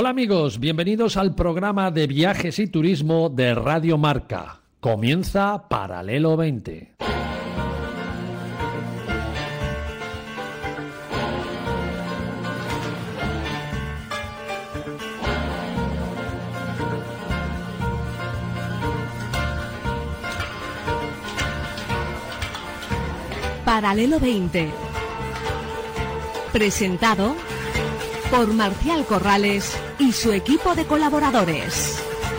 Hola amigos, bienvenidos al programa de viajes y turismo de Radio Marca. Comienza Paralelo 20. Paralelo 20. Presentado por Marcial Corrales y su equipo de colaboradores.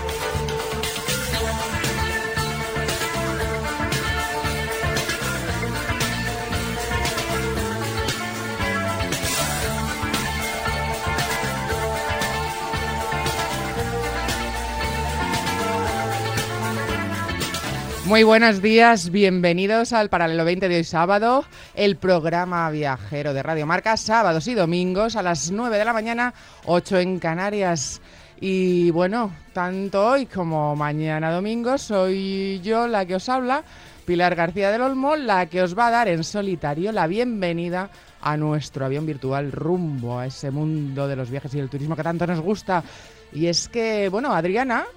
Muy buenos días, bienvenidos al Paralelo 20 de hoy sábado, el programa viajero de Radio Marca, sábados y domingos a las 9 de la mañana, 8 en Canarias. Y bueno, tanto hoy como mañana domingo soy yo la que os habla, Pilar García del Olmo, la que os va a dar en solitario la bienvenida a nuestro avión virtual rumbo a ese mundo de los viajes y el turismo que tanto nos gusta. Y es que, bueno, Adriana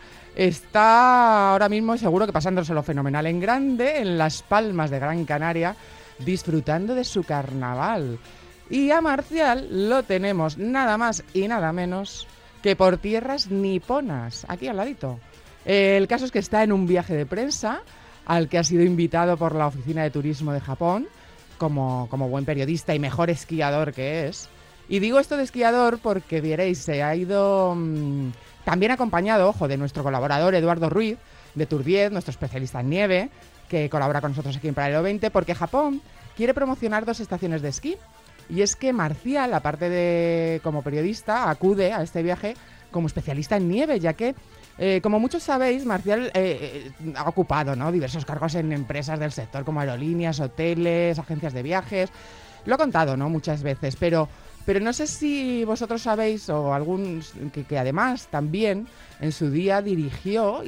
está ahora mismo seguro que pasándoselo fenomenal en grande en Las Palmas de Gran Canaria, disfrutando de su carnaval. Y a Marcial lo tenemos nada más y nada menos que por tierras niponas, aquí al ladito. El caso es que está en un viaje de prensa al que ha sido invitado por la Oficina de Turismo de Japón, como buen periodista y mejor esquiador que es. Y digo esto de esquiador porque, vieréis, se ha ido también acompañado, ojo, de nuestro colaborador Eduardo Ruiz, de Tour 10, nuestro especialista en nieve, que colabora con nosotros aquí en Paralelo 20, porque Japón quiere promocionar 2 estaciones de esquí. Y es que Marcial, aparte de como periodista, acude a este viaje como especialista en nieve, ya que, como muchos sabéis, Marcial ha ocupado, ¿no?, diversos cargos en empresas del sector como aerolíneas, hoteles, agencias de viajes. Lo ha contado, ¿no?, muchas veces, pero no sé si vosotros sabéis, o algún que además también en su día dirigió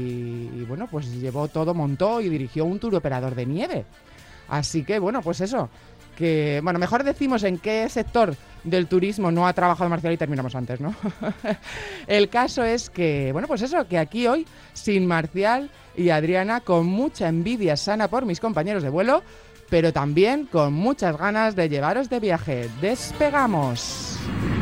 y bueno, pues llevó todo, montó y dirigió un tour operador de nieve. Así que bueno, pues eso, que bueno, mejor decimos en qué sector del turismo no ha trabajado Marcial y terminamos antes, ¿no? El caso es que, bueno, pues eso, que aquí hoy, sin Marcial y Adriana, con mucha envidia sana por mis compañeros de vuelo, pero también con muchas ganas de llevaros de viaje. ¡Despegamos!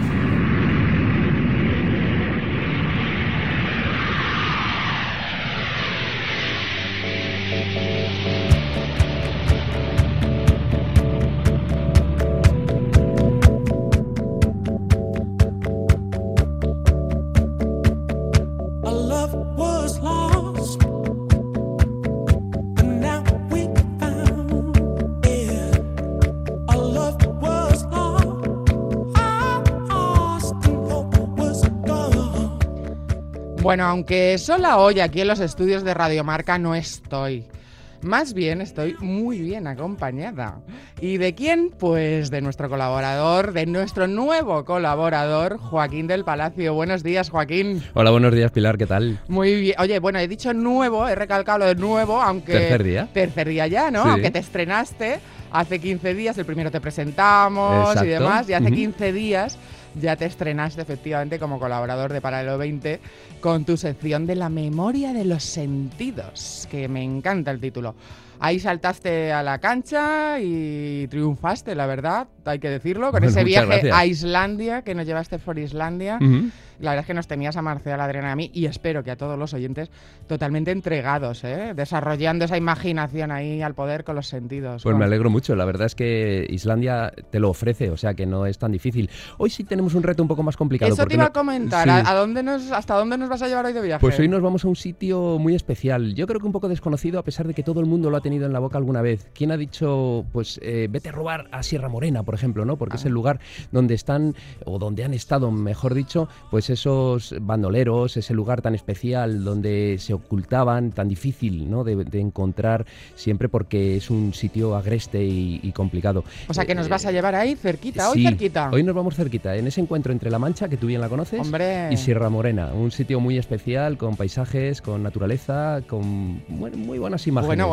Bueno, aunque sola hoy aquí en los estudios de Radio Marca no estoy. Más bien estoy muy bien acompañada. ¿Y de quién? Pues de nuestro colaborador, de nuestro nuevo colaborador, Joaquín del Palacio. Buenos días, Joaquín. Hola, buenos días, Pilar, ¿qué tal? Muy bien. Oye, bueno, he dicho nuevo, he recalcado lo de nuevo, aunque... ¿Tercer día? Tercer día ya, ¿no? Sí. Aunque te estrenaste hace 15 días, el primero te presentamos. Exacto. Y demás, y hace 15 días ya te estrenaste efectivamente como colaborador de Paralelo 20 con tu sección de la memoria de los sentidos, que me encanta el título. Ahí saltaste a la cancha y triunfaste, la verdad, hay que decirlo, con ese viaje gracias. A Islandia, que nos llevaste por Islandia. La verdad es que nos tenías a Marcial, a Adriana y a mí, y espero que a todos los oyentes, totalmente entregados, desarrollando esa imaginación ahí al poder con los sentidos. Pues me alegro mucho, la verdad es que Islandia te lo ofrece, o sea que no es tan difícil. Hoy sí tenemos un reto un poco más complicado. Eso te iba a comentar, sí. ¿Hasta dónde nos vas a llevar hoy de viaje? Pues hoy nos vamos a un sitio muy especial, yo creo que un poco desconocido, a pesar de que todo el mundo lo ha tenido en la boca alguna vez. ¿Quién ha dicho, pues, vete a robar a Sierra Morena, por ejemplo, ¿no? Porque es el lugar donde están, o donde han estado, mejor dicho, pues esos bandoleros, ese lugar tan especial donde se ocultaban, tan difícil, ¿no?, de encontrar siempre, porque es un sitio agreste y complicado. O sea que nos vas a llevar ahí cerquita, hoy sí, cerquita. Hoy nos vamos cerquita, en ese encuentro entre La Mancha, que tú bien la conoces, ¡hombre!, y Sierra Morena, un sitio muy especial, con paisajes, con naturaleza, con muy buenas imágenes. Bueno, pues nada,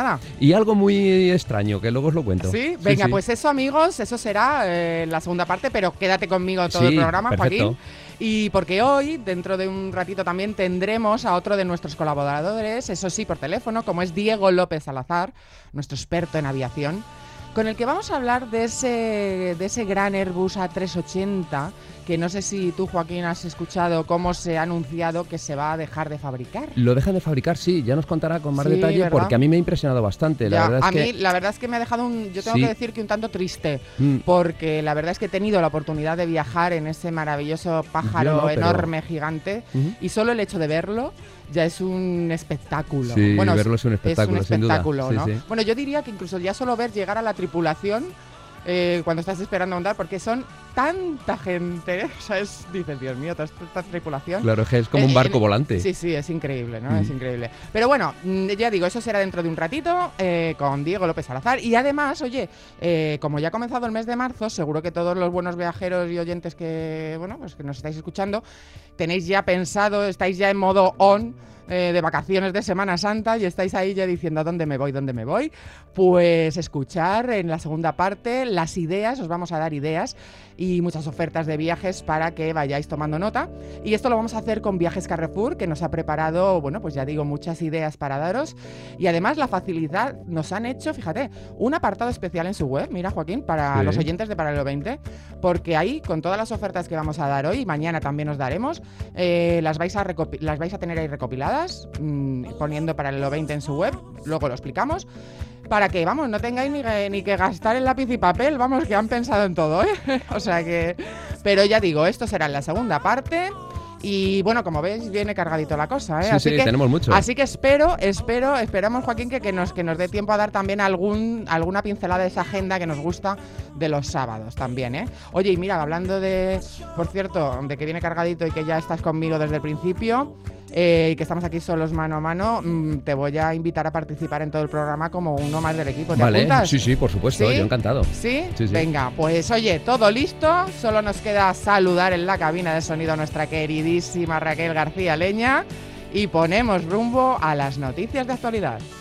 nada. Y algo muy extraño, que luego os lo cuento. ¿Sí? Venga, pues eso, amigos, eso será en la segunda parte, pero quédate conmigo todo el programa, perfecto. Joaquín. Y porque hoy, dentro de un ratito también, tendremos a otro de nuestros colaboradores, eso sí, por teléfono, como es Diego López Salazar, nuestro experto en aviación, con el que vamos a hablar de ese gran Airbus A380, que no sé si tú, Joaquín, has escuchado cómo se ha anunciado que se va a dejar de fabricar. Lo dejan de fabricar, sí, ya nos contará con más Sí, detalle, ¿verdad? porque a mí me ha impresionado bastante. La verdad es que... la verdad es que me ha dejado yo tengo Sí. que decir que un tanto triste, porque la verdad es que he tenido la oportunidad de viajar en ese maravilloso pájaro Yo no, pero- enorme, gigante, y solo el hecho de verlo ya es un espectáculo. Sí, verlo es un espectáculo, sin duda. espectáculo, Sí, ¿no? sí. Bueno, yo diría que incluso ya solo ver llegar a la tripulación cuando estás esperando a montar, porque son tanta gente, o sea, dices, Dios mío, toda esta tripulación. Claro, es que es como un barco volante. Sí, sí, es increíble, ¿no? Es increíble. Pero bueno, ya digo, eso será dentro de un ratito con Diego López Salazar. Y además, oye, como ya ha comenzado el mes de marzo, seguro que todos los buenos viajeros y oyentes que, bueno, pues que nos estáis escuchando, tenéis ya pensado, estáis ya en modo on, de vacaciones de Semana Santa y estáis ahí ya diciendo ¿dónde me voy? ¿Dónde me voy? Pues escuchar en la segunda parte las ideas, os vamos a dar ideas y muchas ofertas de viajes para que vayáis tomando nota. Y esto lo vamos a hacer con Viajes Carrefour, que nos ha preparado, bueno, pues ya digo, muchas ideas para daros. Y además la facilidad, nos han hecho, fíjate, un apartado especial en su web, mira, Joaquín, para los oyentes de Paralelo 20, porque ahí, con todas las ofertas que vamos a dar hoy, y mañana también os daremos, las vais a tener ahí recopiladas, poniendo Paralelo 20 en su web, luego lo explicamos, para que, vamos, no tengáis ni que gastar el lápiz y papel, vamos, que han pensado en todo, ¿eh? O sea que... Pero ya digo, esto será en la segunda parte. Y bueno, como veis, viene cargadito la cosa, ¿eh? Sí, así sí, que, tenemos mucho. Así que esperamos, Joaquín, que nos dé tiempo a dar también alguna pincelada de esa agenda que nos gusta de los sábados también, ¿eh? Oye, y mira, hablando de, por cierto, de que viene cargadito y que ya estás conmigo desde el principio, y que estamos aquí solos mano a mano, te voy a invitar a participar en todo el programa como uno más del equipo. ¿Te apuntas? Sí, por supuesto, ¿Sí? yo encantado. ¿Sí? Sí, sí. Venga, pues oye, todo listo, solo nos queda saludar en la cabina de sonido a nuestra queridísima Raquel García Leña y ponemos rumbo a las noticias de actualidad.